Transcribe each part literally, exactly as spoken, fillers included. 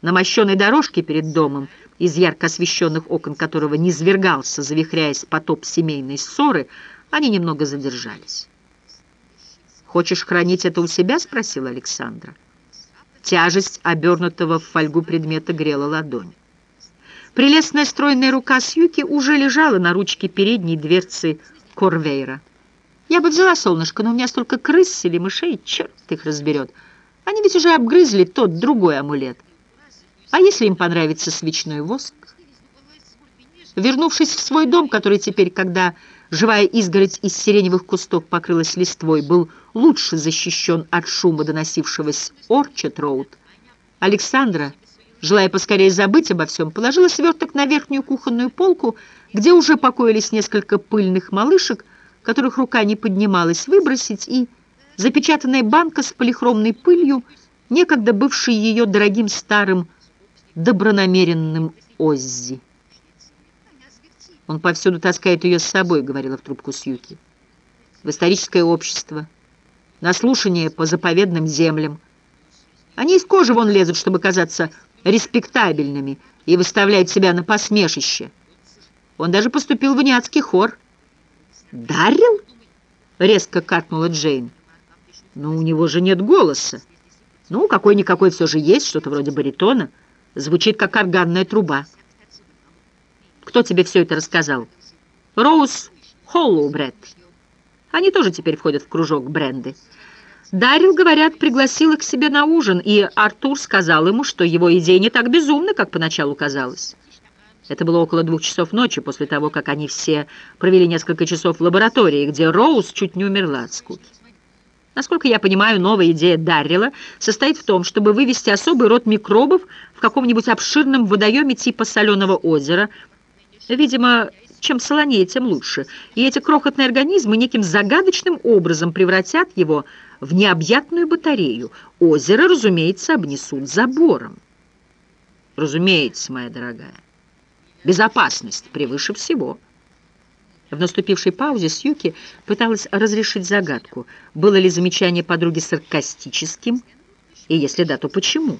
На мощеной дорожке перед домом, из ярко освещенных окон которого низвергался, завихряясь, потоп семейной ссоры, они немного задержались. «Хочешь хранить это у себя?» — спросила Александра. Тяжесть обернутого в фольгу предмета грела ладонь. Прелестная стройная рука Сьюки уже лежала на ручке передней дверцы Корвейра. «Я бы взяла, солнышко, но у меня столько крыс или мышей, черт их разберет. Они ведь уже обгрызли тот другой амулет. А если им понравится свечной воск?» Вернувшись в свой дом, который теперь, когда живая изгородь из сиреневых кустов покрылась листвой, был лучше защищен от шума, доносившегося Орчард-роуд, Александра, желая поскорее забыть обо всем, положила сверток на верхнюю кухонную полку, где уже покоились несколько пыльных малышек, которых рука не поднималась выбросить, и запечатанная банка с полихромной пылью, некогда бывшей ее дорогим старым добронамеренным Оззи. «Он повсюду таскает ее с собой», — говорила в трубку Сьюки. «В историческое общество, на слушание по заповедным землям. Они из кожи вон лезут, чтобы казаться респектабельными, и выставляют себя на посмешище. Он даже поступил в униатский хор». «Даррелл?» — резко каркнула Джейн. «Ну, у него же нет голоса. Ну, какой-никакой все же есть, что-то вроде баритона. Звучит, как органная труба». «Кто тебе все это рассказал?» «Роуз Холлоубред. Они тоже теперь входят в кружок Бренды. Даррелл, говорят, пригласил их к себе на ужин, и Артур сказал ему, что его идея не так безумна, как поначалу казалось». Это было около двух часов ночи, после того, как они все провели несколько часов в лаборатории, где Роуз чуть не умерла от скуки. Насколько я понимаю, новая идея Даррелла состоит в том, чтобы вывести особый род микробов в каком-нибудь обширном водоеме типа соленого озера. Видимо, чем солонее, тем лучше. И эти крохотные организмы неким загадочным образом превратят его в необъятную батарею. Озеро, разумеется, обнесут забором. Разумеется, моя дорогая. Безопасность превыше всего. В наступившей паузе Сьюки пыталась разрешить загадку. Было ли замечание подруги саркастическим? И если да, то почему?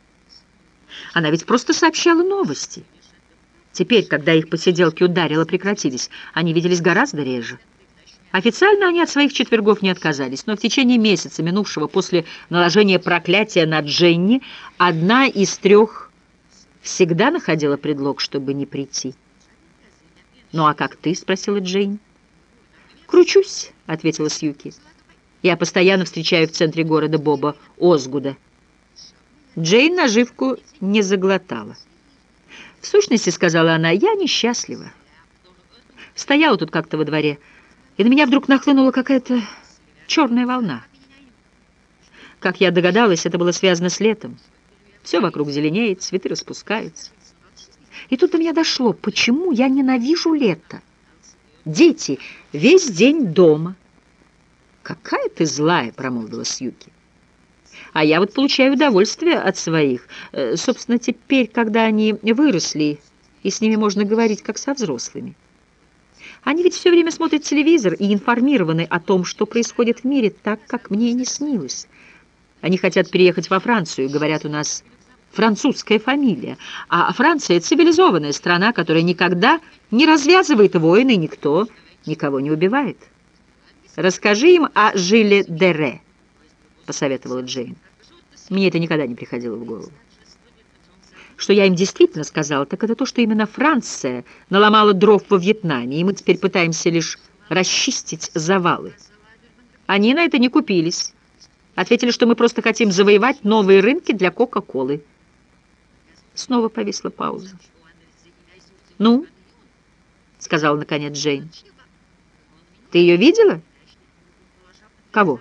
Она ведь просто сообщала новости. Теперь, когда их посиделки у Даррелла прекратились, они виделись гораздо реже. Официально они от своих четвергов не отказались, но в течение месяца, минувшего после наложения проклятия на Дженни, одна из трех всегда находила предлог, чтобы не прийти. «Ну а как ты?» — спросила Джейн. «Кручусь», — ответила Сьюки. «Я постоянно встречаю в центре города Боба Озгуда». Джейн наживку не заглотала. «В сущности, — сказала она, — я несчастлива. Стояла тут как-то во дворе, и на меня вдруг нахлынула какая-то черная волна. Как я догадалась, это было связано с летом. Все вокруг зеленеет, цветы распускаются. И тут до меня дошло, почему я ненавижу лето. Дети весь день дома». «Какая ты злая!» — промолвила Сьюки. «А я вот получаю удовольствие от своих. Собственно, теперь, когда они выросли, и с ними можно говорить, как со взрослыми. Они ведь все время смотрят телевизор и информированы о том, что происходит в мире, так, как мне и не снилось. Они хотят переехать во Францию, говорят, у нас французская фамилия. А Франция — цивилизованная страна, которая никогда не развязывает войны, и никто никого не убивает. Расскажи им о Жиле Дере», — посоветовала Джейн. Мне это никогда не приходило в голову. Что я им действительно сказала, так это то, что именно Франция наломала дров во Вьетнаме, и мы теперь пытаемся лишь расчистить завалы. Они на это не купились. Ответили, что мы просто хотим завоевать новые рынки для Кока-Колы. Снова повисла пауза. «Ну?» — сказала наконец Джейн. «Ты ее видела?» «Кого?»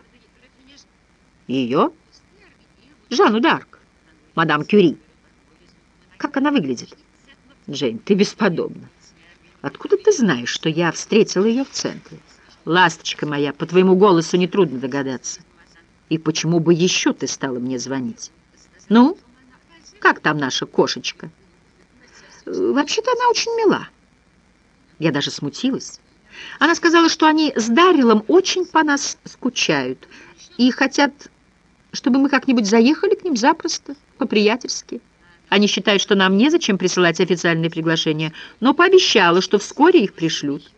«Ее?» «Жанну д'Арк, мадам Кюри». «Как она выглядит?» «Джейн, ты бесподобна. Откуда ты знаешь, что я встретила ее в центре?» «Ласточка моя, по твоему голосу нетрудно догадаться. И почему бы еще ты стала мне звонить? Ну, как там наша кошечка?» «Вообще-то она очень мила». Я даже смутилась. Она сказала, что они с Дарреллом очень по нас скучают и хотят, чтобы мы как-нибудь заехали к ним запросто, по-приятельски. Они считают, что нам незачем присылать официальные приглашения, но пообещала, что вскоре их пришлют.